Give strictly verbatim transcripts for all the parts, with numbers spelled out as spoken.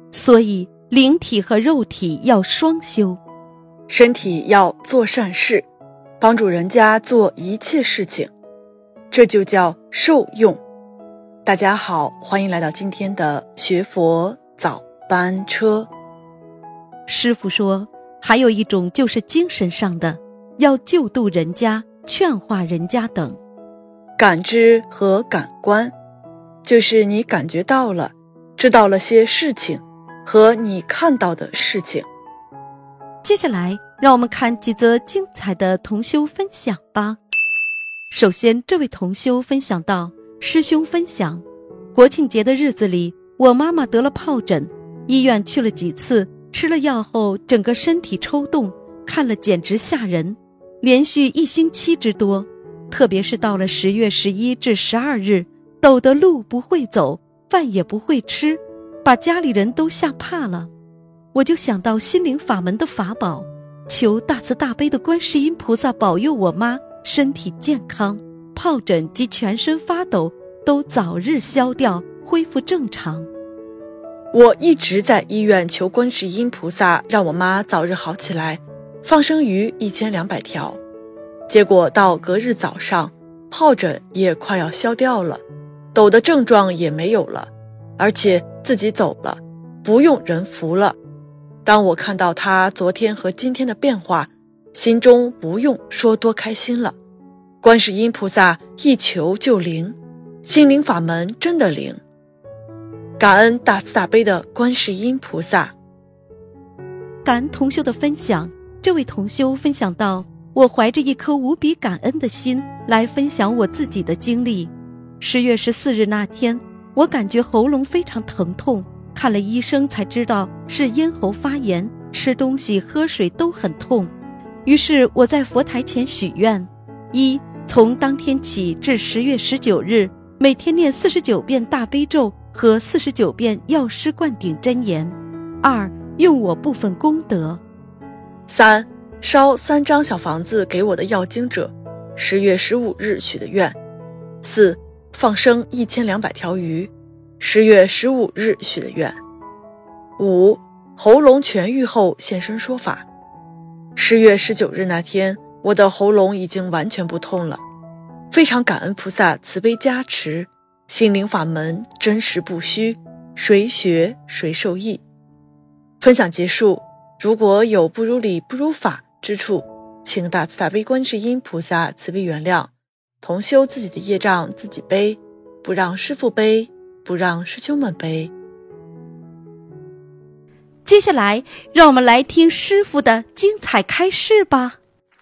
所以灵体和肉体要双修。 身体要做善事，帮助人家做一切事情，这就叫受用。大家好，欢迎来到今天的学佛早班车。 师父说，还有一种就是精神上的，要救度人家，劝化人家等。 感知和感官，就是你感觉到了，知道了些事情和你看到的事情。 接下来让我们看几则精彩的同修分享吧。首先，这位同修分享到，师兄分享，国庆节的日子里，我妈妈得了疱疹，医院去了几次，吃了药后整个身体抽动，看了简直吓人，连续一星期之多，特别是到了十月十一至十二日，抖得路不会走，饭也不会吃，把家里人都吓怕了。我就想到心灵法门的法宝，求大慈大悲的观世音菩萨保佑我妈身体健康，疱疹及全身发抖都早日消掉，恢复正常。 我一直在医院求观世音菩萨让我妈早日好起来，放生鱼一千两百条，结果到隔日早上，疱疹也快要消掉了，抖的症状也没有了，而且自己走了，不用人扶了。当我看到她昨天和今天的变化，心中不用说多开心了。观世音菩萨一求就灵，心灵法门真的灵，感恩大慈大悲的观世音菩萨。 感恩同修的分享，这位同修分享到，我怀着一颗无比感恩的心来分享我自己的经历。十月十四日那天，我感觉喉咙非常疼痛，看了医生才知道是咽喉发炎，吃东西喝水都很痛。于是我在佛台前许愿：一，从当天起至十月十九日，每天念四十九遍大悲咒和四十九遍药师灌顶真言；二，用我部分功德； 三，烧三张小房子给我的要经者，十月十五日许的愿；四，放生一千两百条鱼，十月十五日许的愿；五，喉咙痊愈后现身说法。十月十九日那天，我的喉咙已经完全不痛了，非常感恩菩萨慈悲加持，心灵法门真实不虚，谁学谁受益。分享结束，如果有不如理不如法之处，请大慈大悲观世音菩萨慈悲原谅，同修自己的业障自己背，不让师父背，不让师兄们背。 接下来让我们来听师父的精彩开示吧。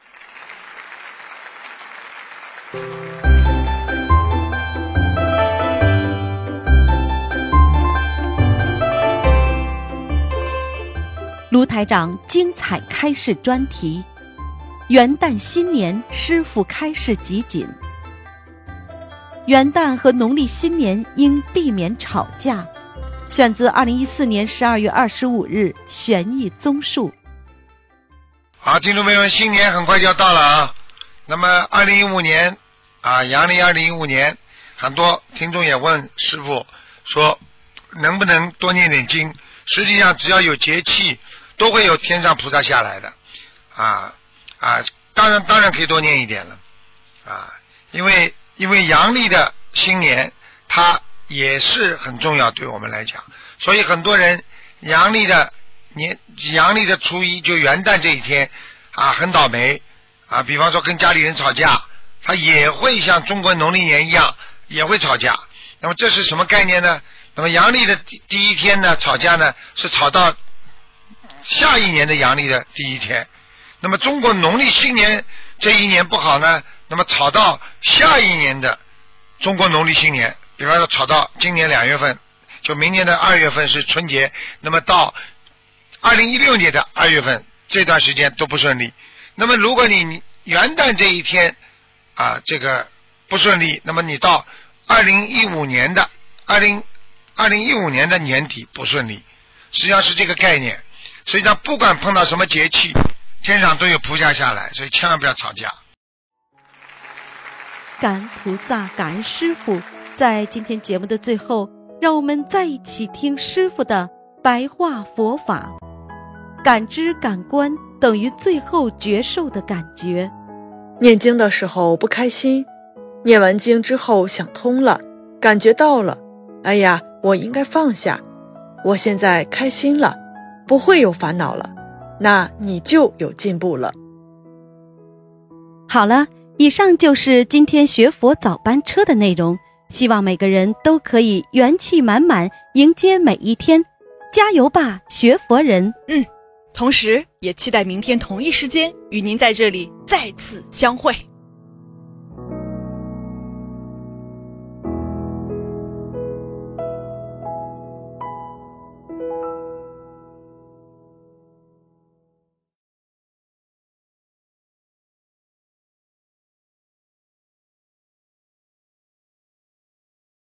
卢台长精彩开示专题，元旦新年师父开示集锦。元旦和农历新年应避免吵架，选自二零一四年十二月二十五日玄义综述。 好，听众朋友们，新年很快就要到了啊。那么二零一五年啊，阳历二零一五年，很多听众也问师父说，能不能多念点经？实际上，只要有节气，都会有天上菩萨下来的，啊啊，当然当然可以多念一点了，啊，因为因为阳历的新年，它也是很重要，对我们来讲，所以很多人阳历的年阳历的初一就元旦这一天啊，很倒霉啊，比方说跟家里人吵架，他也会像中国农历年一样也会吵架。那么这是什么概念呢？那么阳历的第第一天呢，吵架呢是吵到下一年的阳历的第一天。那么中国农历新年这一年不好呢，那么吵到下一年的中国农历新年，比方说吵到今年两月份，就明年的二月份是春节，那么到二零一六年的二月份这段时间都不顺利。那么如果你元旦这一天啊这个不顺利，那么你到二零一五年的二零二零一五年的年底不顺利，实际上是这个概念。实际上不管碰到什么节气，天上都有菩萨下来，所以千万不要吵架。 感恩菩萨，感恩师父。在今天节目的最后，让我们再一起听师父的《 白话佛法。感知感官等于最后觉受的感觉。 念经的时候不开心，念完经之后想通了，感觉到了，哎呀，我应该放下，我现在开心了，不会有烦恼了，那你就有进步了。 好了，以上就是今天学佛早班车的内容，希望每个人都可以元气满满迎接每一天，加油吧，学佛人！ 嗯，同时也期待明天同一时间与您在这里再次相会。